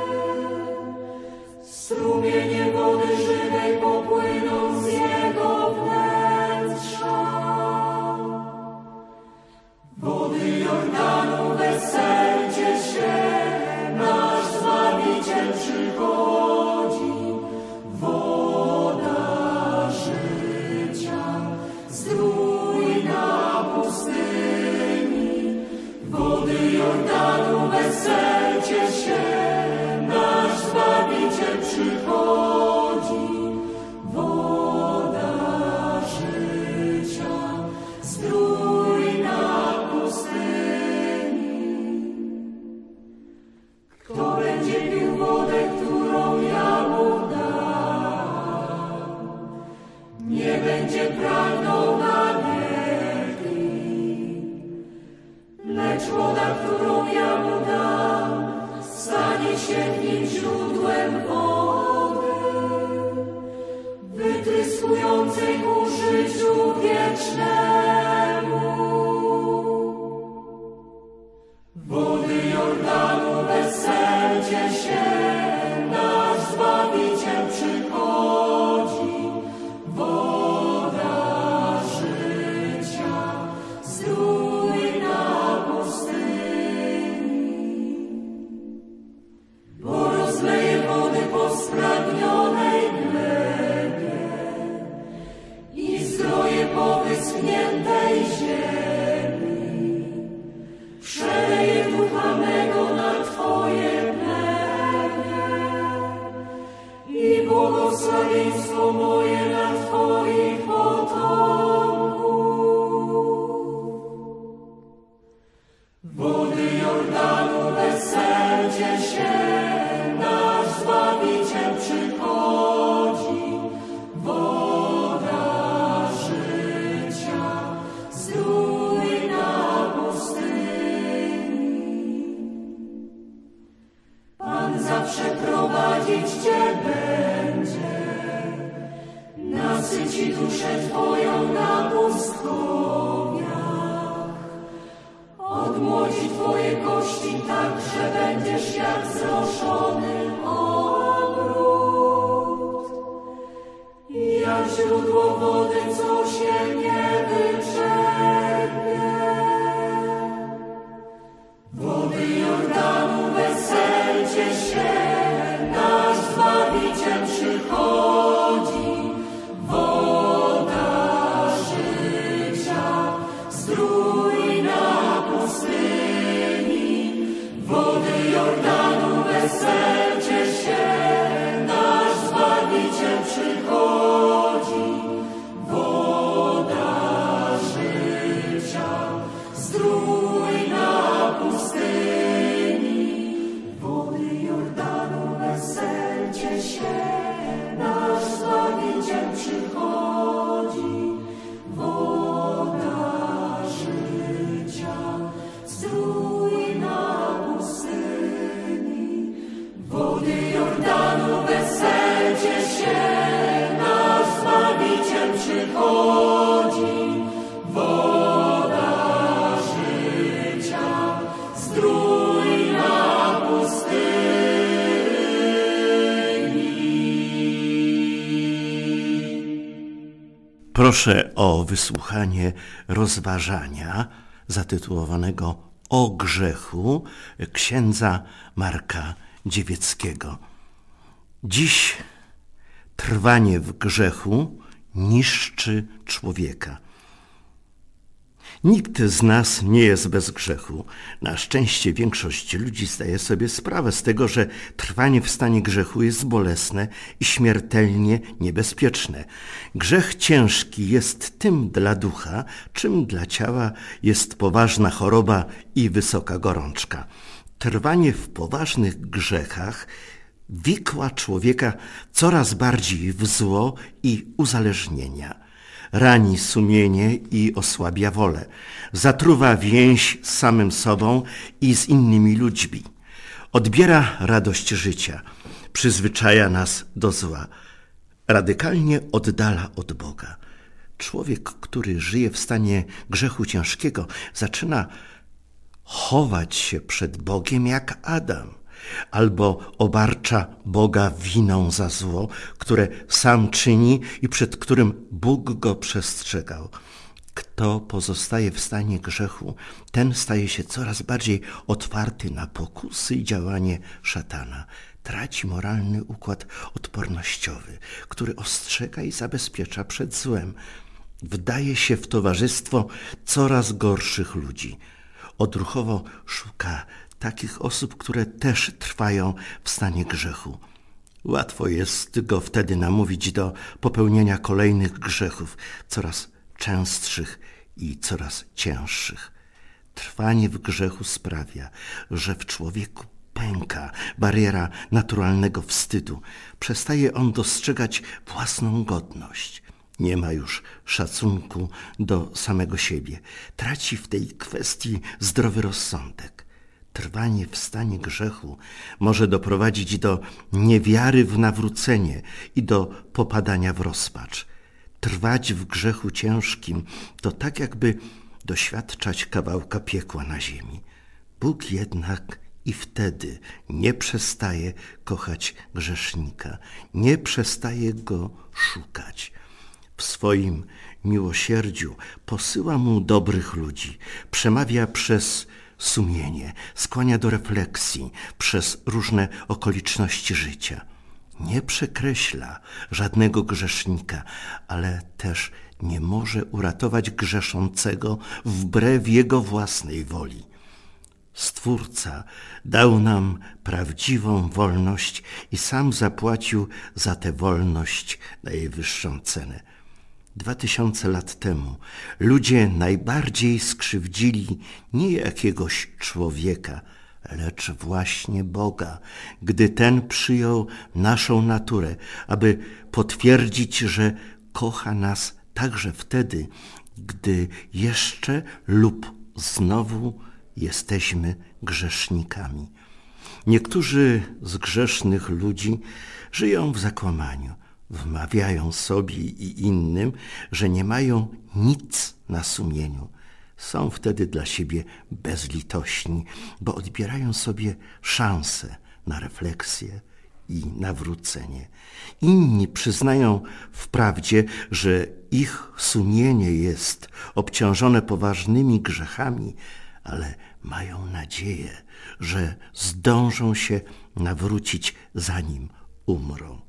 Strumienie wody żywej popłyną z jego wnętrza. Wody Jordanu, weselcie się, nasz Zbawiciel przychodzi. Woda życia, zdrój na pustyni. Wody Jordanu, weselcie zdrój na pustyni. Kto będzie pił wodę, którą ja mu dam, nie będzie pragnął na wieki, lecz woda, którą ja mu dam, stanie się w nim źródłem wody, wytryskującej ku życiu wiecznemu. Wody Jordanu weselcie się, nasz Zbawiciel przychodzi. Woda życia, zdrój na pustyni. Bo rozleje wody po spragnionej glebie i zdroje po wyschniętej ziemi. Przeleje ducha mego na Twoje plemię i błogosławieństwo moje na Twoich potomków. Wody Jordanu weselcie się, nasz Zbawiciel przychodzi. Woda życia, zdrój na pustyni. Pan zawsze prowadzić Cię będzie, nasyci duszę Twoją na pustkowiach, odmłodzi Twoje kości tak, że będziesz jak zroszony ogród, jak źródło wody, co się nie wyczerpie. Wody Jordanu weselcie się, nasz Zbawiciel przychodzi. Woda życia, zdrój na pustyni. Wody Jordanu weselcie się, nasz Zbawiciel przychodzi. Woda życia, zdrój na pustyni. Wody Jordanu weselcie się, nasz Zbawiciel przychodzi. Woda życia, zdrój na pustyni. Wody Jordanu weselcie się, nasz Zbawiciel przychodzi. Woda życia, zdrój na pustyni. Proszę o wysłuchanie rozważania zatytułowanego O grzechu księdza Marka Dziewieckiego. Dziś trwanie w grzechu niszczy człowieka. Nikt z nas nie jest bez grzechu. Na szczęście większość ludzi zdaje sobie sprawę z tego, że trwanie w stanie grzechu jest bolesne i śmiertelnie niebezpieczne. Grzech ciężki jest tym dla ducha, czym dla ciała jest poważna choroba i wysoka gorączka. Trwanie w poważnych grzechach wikła człowieka coraz bardziej w zło i uzależnienia. Rani sumienie i osłabia wolę. Zatruwa więź z samym sobą i z innymi ludźmi. Odbiera radość życia. Przyzwyczaja nas do zła. Radykalnie oddala od Boga. Człowiek, który żyje w stanie grzechu ciężkiego, zaczyna chować się przed Bogiem jak Adam. Albo obarcza Boga winą za zło, które sam czyni i przed którym Bóg go przestrzegał. Kto pozostaje w stanie grzechu, ten staje się coraz bardziej otwarty na pokusy i działanie szatana. Traci moralny układ odpornościowy, który ostrzega i zabezpiecza przed złem. Wdaje się w towarzystwo coraz gorszych ludzi. Odruchowo szuka takich osób, które też trwają w stanie grzechu. Łatwo jest go wtedy namówić do popełnienia kolejnych grzechów, coraz częstszych i coraz cięższych. Trwanie w grzechu sprawia, że w człowieku pęka bariera naturalnego wstydu. Przestaje on dostrzegać własną godność. Nie ma już szacunku do samego siebie. Traci w tej kwestii zdrowy rozsądek. Trwanie w stanie grzechu może doprowadzić do niewiary w nawrócenie i do popadania w rozpacz. Trwać w grzechu ciężkim to tak jakby doświadczać kawałka piekła na ziemi. Bóg jednak i wtedy nie przestaje kochać grzesznika, nie przestaje go szukać. W swoim miłosierdziu posyła mu dobrych ludzi, przemawia przez sumienie, skłania do refleksji przez różne okoliczności życia. Nie przekreśla żadnego grzesznika, ale też nie może uratować grzeszącego wbrew jego własnej woli. Stwórca dał nam prawdziwą wolność i sam zapłacił za tę wolność najwyższą cenę. 2000 lat temu ludzie najbardziej skrzywdzili nie jakiegoś człowieka, lecz właśnie Boga, gdy ten przyjął naszą naturę, aby potwierdzić, że kocha nas także wtedy, gdy jeszcze lub znowu jesteśmy grzesznikami. Niektórzy z grzesznych ludzi żyją w zakłamaniu. Wmawiają sobie i innym, że nie mają nic na sumieniu. Są wtedy dla siebie bezlitośni, bo odbierają sobie szansę na refleksję i nawrócenie. Inni przyznają wprawdzie, że ich sumienie jest obciążone poważnymi grzechami, ale mają nadzieję, że zdążą się nawrócić, zanim umrą.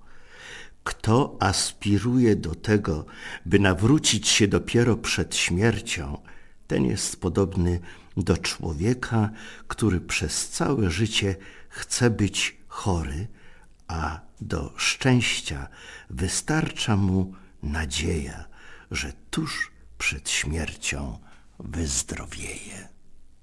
Kto aspiruje do tego, by nawrócić się dopiero przed śmiercią, ten jest podobny do człowieka, który przez całe życie chce być chory, a do szczęścia wystarcza mu nadzieja, że tuż przed śmiercią wyzdrowieje.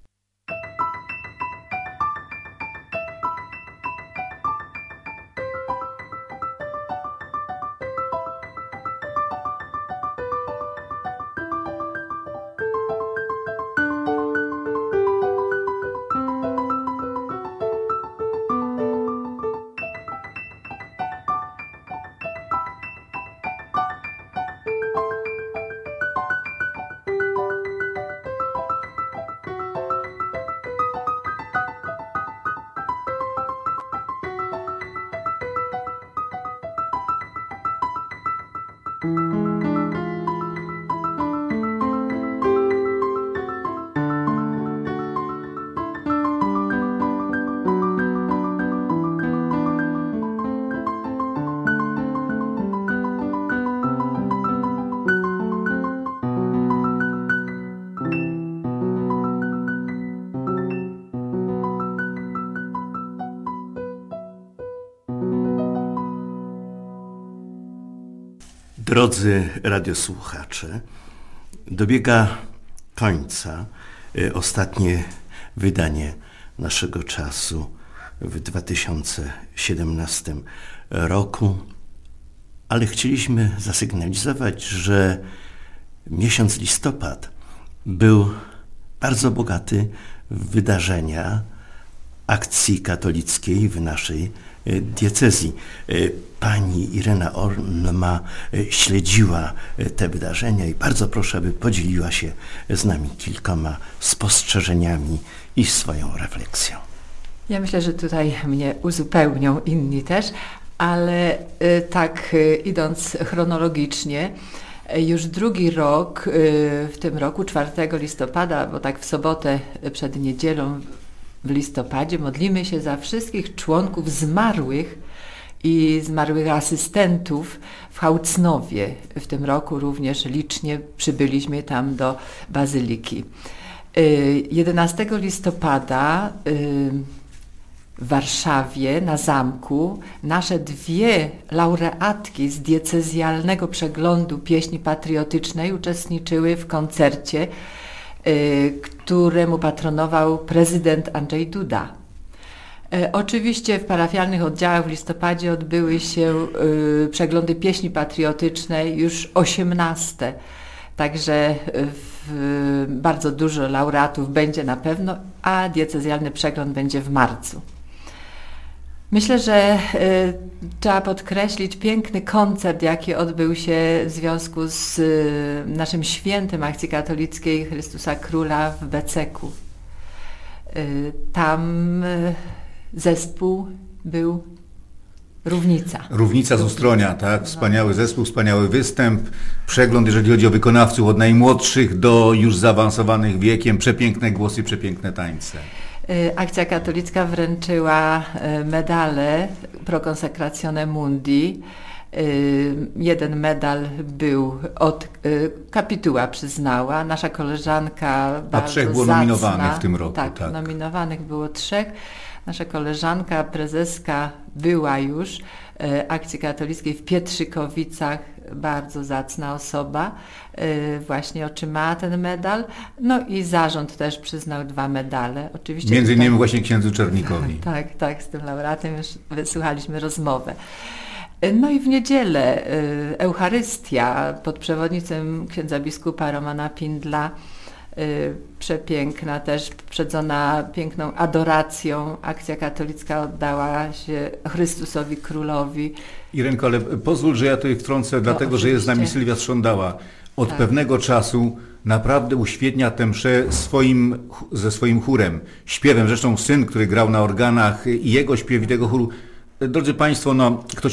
Drodzy radiosłuchacze, dobiega końca ostatnie wydanie naszego czasu w 2017 roku, ale chcieliśmy zasygnalizować, że miesiąc listopad był bardzo bogaty w wydarzenia akcji katolickiej w naszej diecezji. Pani Irena Olma śledziła te wydarzenia i bardzo proszę, aby podzieliła się z nami kilkoma spostrzeżeniami i swoją refleksją. Ja myślę, że tutaj mnie uzupełnią inni też, ale tak idąc chronologicznie, już drugi rok, w tym roku 4 listopada, bo tak w sobotę przed niedzielą w listopadzie modlimy się za wszystkich członków zmarłych i zmarłych asystentów w Hałcnowie. W tym roku również licznie przybyliśmy tam do Bazyliki. 11 listopada w Warszawie na zamku nasze 2 laureatki z diecezjalnego przeglądu pieśni patriotycznej uczestniczyły w koncercie, któremu patronował prezydent Andrzej Duda. Oczywiście w parafialnych oddziałach w listopadzie odbyły się przeglądy pieśni patriotycznej już 18. Także bardzo dużo laureatów będzie na pewno, a diecezjalny przegląd będzie w marcu. Myślę, że trzeba podkreślić piękny koncert, jaki odbył się w związku z naszym świętem Akcji Katolickiej Chrystusa Króla w Beceku. Tam zespół był Równica. Równica z Ustronia, tak? Wspaniały zespół, wspaniały występ. Przegląd, jeżeli chodzi o wykonawców, od najmłodszych do już zaawansowanych wiekiem. Przepiękne głosy, przepiękne tańce. Akcja Katolicka wręczyła medale Pro Consecratione Mundi. Jeden medal był od kapituła przyznała. Nasza koleżanka bardzo 3 było zacna, nominowanych w tym roku. Tak, nominowanych było 3. Nasza koleżanka, prezeska była już Akcji Katolickiej w Pietrzykowicach, bardzo zacna osoba, właśnie otrzymała ten medal. No i zarząd też przyznał 2 medale. Oczywiście między innymi właśnie księdzu Czernikowi. Tak, z tym laureatem już wysłuchaliśmy rozmowę. No i w niedzielę Eucharystia pod przewodnictwem księdza biskupa Romana Pindla, przepiękna, też poprzedzona piękną adoracją. Akcja katolicka oddała się Chrystusowi Królowi. Irenko, ale pozwól, że ja tutaj wtrącę, dlatego że jest z nami Sylwia Strządała. Od pewnego czasu naprawdę uświetnia tę mszę ze swoim chórem, śpiewem. Zresztą syn, który grał na organach, i jego śpiew i tego chóru. Drodzy Państwo, kto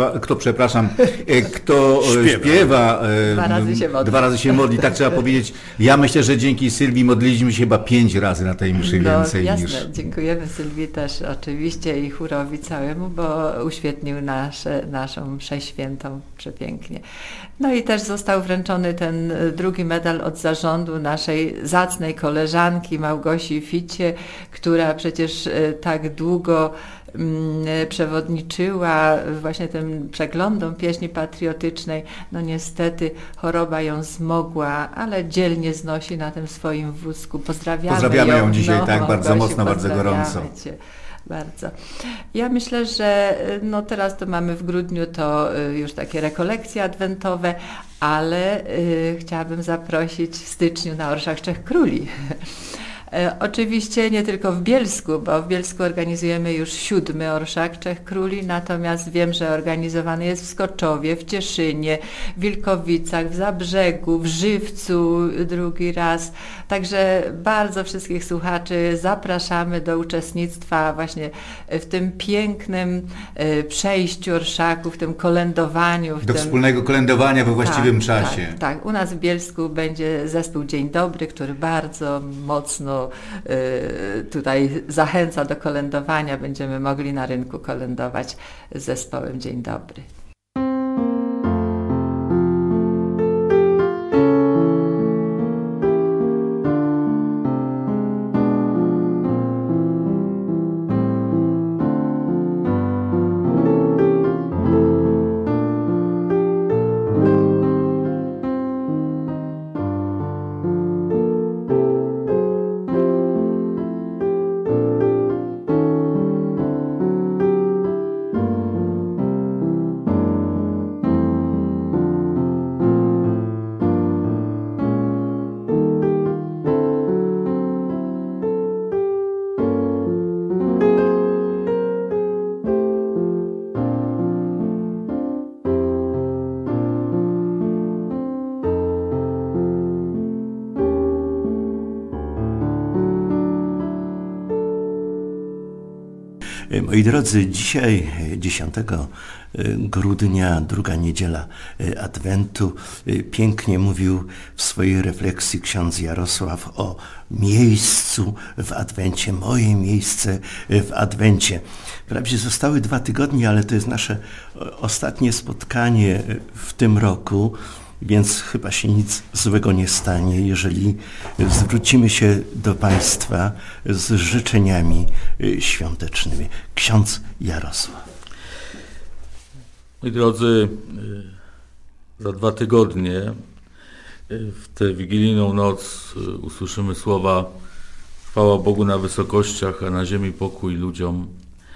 śpiewa 2 razy się modli, tak trzeba powiedzieć. Ja myślę, że dzięki Sylwii modliliśmy się chyba 5 razy na tej mszy więcej jasne. niż... Dziękujemy Sylwii też oczywiście i chórowi całemu, bo uświetnił naszą mszę świętą przepięknie. No i też został wręczony ten 2. medal od zarządu naszej zacnej koleżanki Małgosi Ficie, która przecież tak długo przewodniczyła właśnie tym przeglądom pieśni patriotycznej. No niestety choroba ją zmogła, ale dzielnie znosi na tym swoim wózku. Pozdrawiamy ją dzisiaj, tak, bardzo mocno, bardzo gorąco. Bardzo. Ja myślę, że teraz to mamy w grudniu to już takie rekolekcje adwentowe, ale chciałabym zaprosić w styczniu na Orszak Trzech Króli. Oczywiście nie tylko w Bielsku, bo w Bielsku organizujemy już 7. Orszak Trzech Króli, natomiast wiem, że organizowany jest w Skoczowie, w Cieszynie, w Wilkowicach, w Zabrzegu, w Żywcu 2. raz. Także bardzo wszystkich słuchaczy zapraszamy do uczestnictwa właśnie w tym pięknym przejściu orszaku, w tym kolędowaniu. Do wspólnego kolędowania we właściwym czasie. Tak. U nas w Bielsku będzie zespół Dzień Dobry, który bardzo mocno tutaj zachęca do kolędowania. Będziemy mogli na rynku kolędować z zespołem Dzień Dobry. Moi drodzy, dzisiaj 10 grudnia, 2. niedziela Adwentu, pięknie mówił w swojej refleksji ksiądz Jarosław o miejscu w Adwencie, moje miejsce w Adwencie. Wprawdzie zostały 2 tygodnie, ale to jest nasze ostatnie spotkanie w tym roku. więc chyba się nic złego nie stanie, jeżeli zwrócimy się do Państwa z życzeniami świątecznymi. Ksiądz Jarosław. Moi drodzy, za 2 tygodnie w tę wigilijną noc usłyszymy słowa: chwała Bogu na wysokościach, a na ziemi pokój ludziom.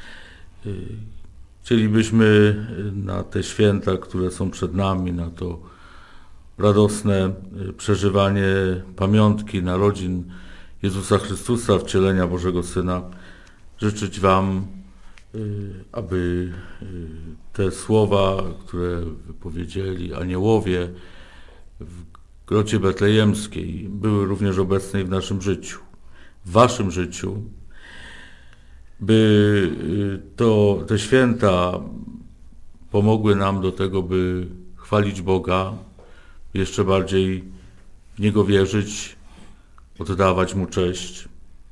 Chcielibyśmy na te święta, które są przed nami, na to radosne przeżywanie pamiątki narodzin Jezusa Chrystusa, wcielenia Bożego Syna, życzyć Wam, aby te słowa, które wypowiedzieli aniołowie w grocie betlejemskiej, były również obecne w naszym życiu, w Waszym życiu, by te święta pomogły nam do tego, by chwalić Boga, jeszcze bardziej w Niego wierzyć, oddawać Mu cześć.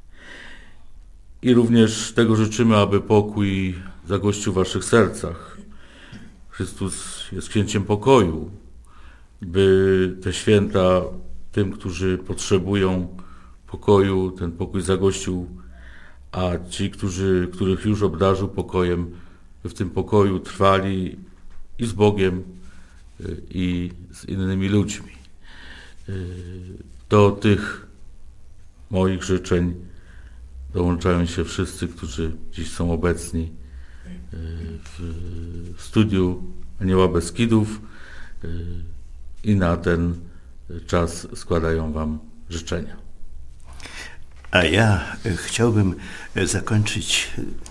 I również tego życzymy, aby pokój zagościł w Waszych sercach. Chrystus jest księciem pokoju, by te święta tym, którzy potrzebują pokoju, ten pokój zagościł, a ci, których już obdarzył pokojem, by w tym pokoju trwali i z Bogiem, i z innymi ludźmi. Do tych moich życzeń dołączają się wszyscy, którzy dziś są obecni w studiu Anioła Beskidów i na ten czas składają Wam życzenia. A ja chciałbym zakończyć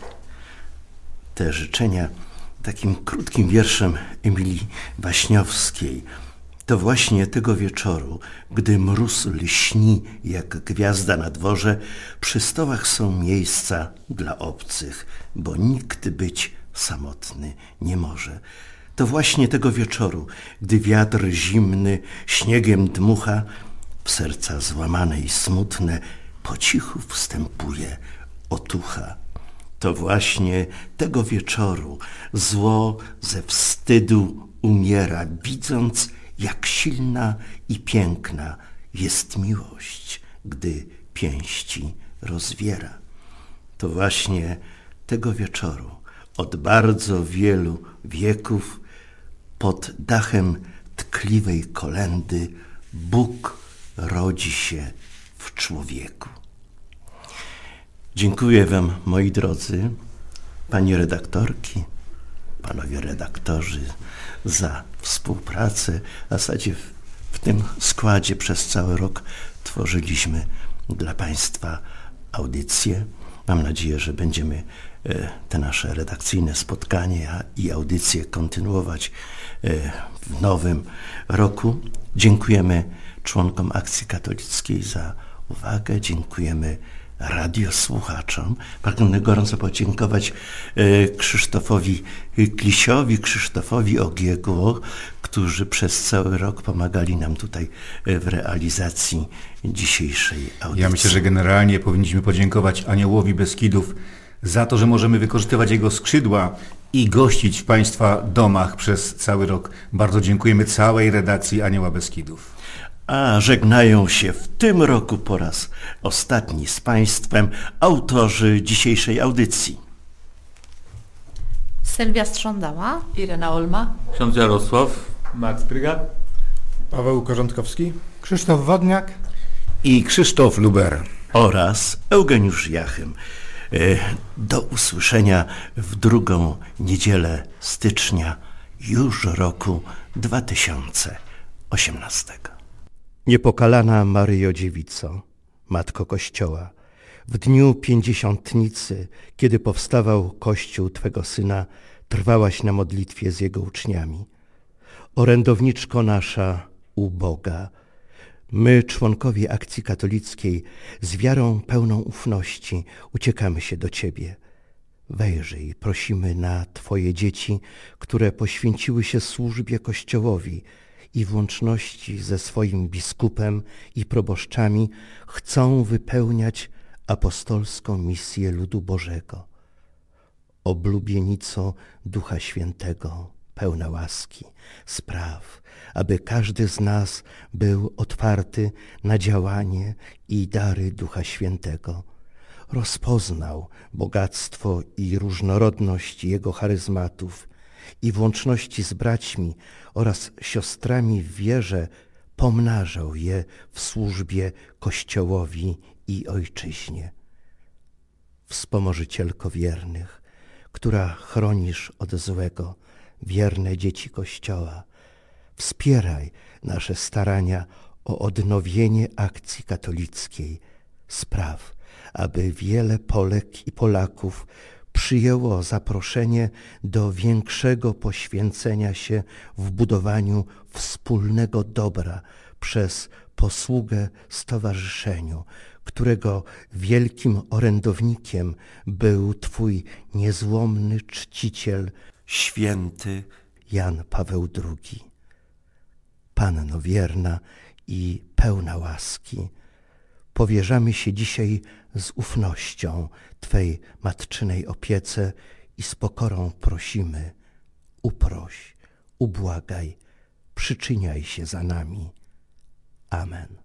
te życzenia takim krótkim wierszem Emilii Waśniowskiej. To właśnie tego wieczoru, gdy mróz lśni jak gwiazda na dworze, przy stołach są miejsca dla obcych, bo nikt być samotny nie może. To właśnie tego wieczoru, gdy wiatr zimny śniegiem dmucha, w serca złamane i smutne po cichu wstępuje otucha. To właśnie tego wieczoru zło ze wstydu umiera, widząc, jak silna i piękna jest miłość, gdy pięści rozwiera. To właśnie tego wieczoru od bardzo wielu wieków pod dachem tkliwej kolędy Bóg rodzi się w człowieku. Dziękuję Wam, moi drodzy, Panie redaktorki, Panowie redaktorzy, za współpracę. W zasadzie w tym składzie przez cały rok tworzyliśmy dla Państwa audycje. Mam nadzieję, że będziemy te nasze redakcyjne spotkania i audycje kontynuować w nowym roku. Dziękujemy członkom Akcji Katolickiej za uwagę. Dziękujemy radiosłuchaczom. Pragnę gorąco podziękować Krzysztofowi Klisiowi, Krzysztofowi Ogiegło, którzy przez cały rok pomagali nam tutaj w realizacji dzisiejszej audycji. Ja myślę, że generalnie powinniśmy podziękować Aniołowi Beskidów za to, że możemy wykorzystywać jego skrzydła i gościć w Państwa domach przez cały rok. Bardzo dziękujemy całej redakcji Anioła Beskidów. A żegnają się w tym roku po raz ostatni z Państwem autorzy dzisiejszej audycji. Sylwia Strządała, Irena Olma, Ksiądz Jarosław, Max Pryga, Paweł Korzątkowski, Krzysztof Wodniak I Krzysztof Luber oraz Eugeniusz Jachym. Do usłyszenia w drugą niedzielę stycznia już roku 2018. Niepokalana Maryjo Dziewico, Matko Kościoła, w dniu pięćdziesiątnicy, kiedy powstawał Kościół Twego Syna, trwałaś na modlitwie z Jego uczniami. Orędowniczko nasza u Boga, my, członkowie Akcji Katolickiej, z wiarą pełną ufności uciekamy się do Ciebie. Wejrzyj, prosimy, na Twoje dzieci, które poświęciły się służbie Kościołowi i w łączności ze swoim biskupem i proboszczami chcą wypełniać apostolską misję ludu Bożego. Oblubienico Ducha Świętego, pełna łaski, spraw, aby każdy z nas był otwarty na działanie i dary Ducha Świętego. Rozpoznał bogactwo i różnorodność Jego charyzmatów i w łączności z braćmi oraz siostrami w wierze pomnażał je w służbie Kościołowi i Ojczyźnie. Wspomożycielko wiernych, która chronisz od złego wierne dzieci Kościoła, wspieraj nasze starania o odnowienie akcji katolickiej, spraw, aby wiele Polek i Polaków przyjęło zaproszenie do większego poświęcenia się w budowaniu wspólnego dobra przez posługę stowarzyszeniu, którego wielkim orędownikiem był Twój niezłomny czciciel, święty Jan Paweł II. Panno wierna i pełna łaski, powierzamy się dzisiaj z ufnością Twej matczynej opiece i z pokorą prosimy: uproś, ubłagaj, przyczyniaj się za nami. Amen.